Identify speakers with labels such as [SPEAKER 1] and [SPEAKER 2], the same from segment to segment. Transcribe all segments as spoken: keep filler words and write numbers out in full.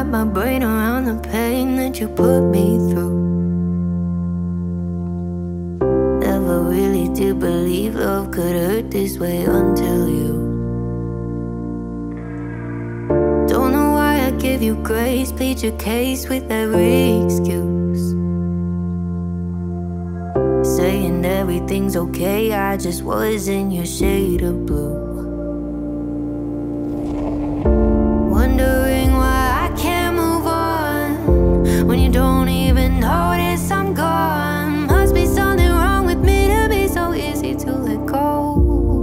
[SPEAKER 1] my brain around the pain that you put me through. Never really did believe love could hurt this way until you. Don't know why I give you grace, plead your case with every excuse, saying everything's okay, I just was in your shade of blue. Wondering why I can't move on when you don't even notice I'm gone. Must be something wrong with me to be so easy to let go.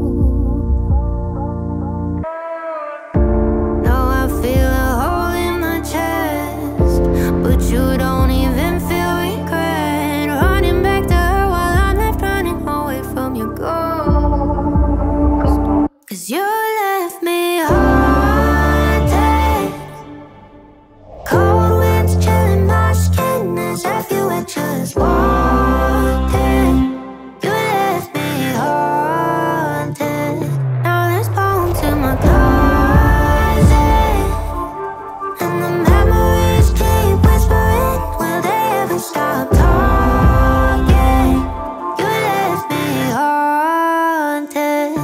[SPEAKER 1] Now I feel a hole in my chest, but you don't even feel regret. Running back to her while I'm left running away from your ghost. 'Cause you left me haunted. Cold winds chilling my skin as if you had just walked in. You left me haunted. Now there's bones in my closet, and the memories keep whispering, will they ever stop talking? You left me haunted.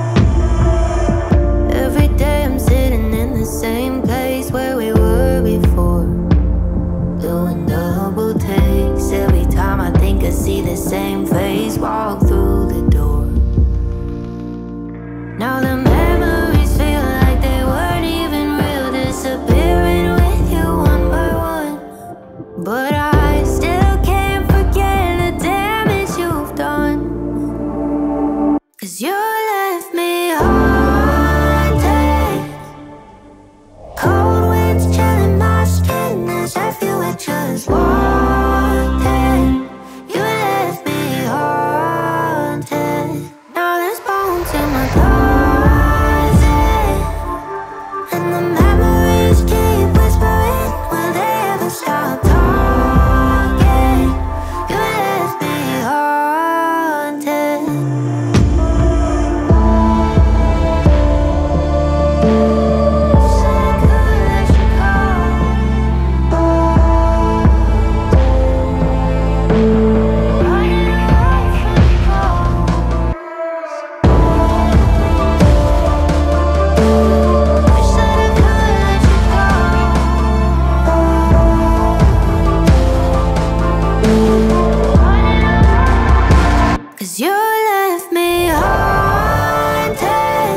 [SPEAKER 1] Every day I'm sitting in the same place where we were before, doing double takes. Every time I think I see the same face walk through the door. Now the memories feel like they weren't even real, disappearing with you one by one. But I still can't forget the damage you've done. 'Cause you left me haunted. Cold winds chilling my skin as if you had just walked in. You left me haunted. Now there's bones in my closet, and the memories keep whispering, will they ever stop talking? You left me haunted. Cause you left me haunted.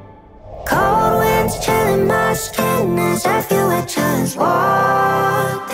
[SPEAKER 1] Cold winds chilling my skin as if you had just walked